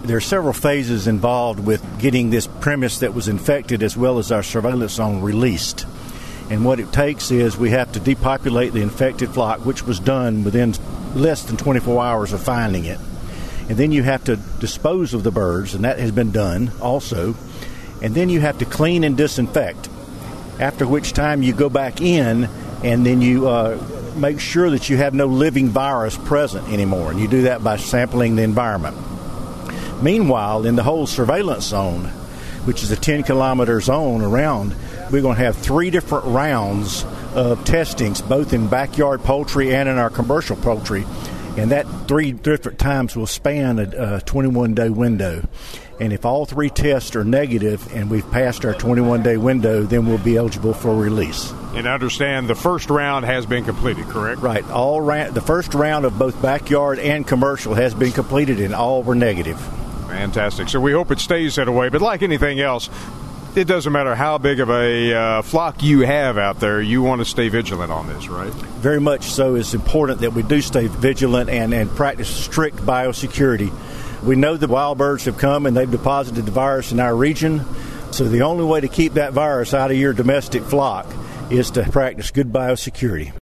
There are several phases involved with getting this premise that was infected as well as our surveillance zone released. And what it takes is we have to depopulate the infected flock, which was done within less than 24 hours of finding it. And then you have to dispose of the birds, and that has been done also. And then you have to clean and disinfect, after which time you go back in and then you make sure that you have no living virus present anymore. And you do that by sampling the environment. Meanwhile, in the whole surveillance zone, which is a 10-kilometer zone around, we're going to have 3 different rounds of testings, both in backyard poultry and in our commercial poultry. And that 3 different times will span a 21-day window. And if all 3 tests are negative and we've passed our 21-day window, then we'll be eligible for release. And I understand the first round has been completed, correct? Right. The first round of both backyard and commercial has been completed, and all were negative. Fantastic. So we hope it stays that way. But like anything else, it doesn't matter how big of a flock you have out there, you want to stay vigilant on this, right? Very much so. It's important that we do stay vigilant and practice strict biosecurity. We know the wild birds have come and they've deposited the virus in our region. So the only way to keep that virus out of your domestic flock is to practice good biosecurity.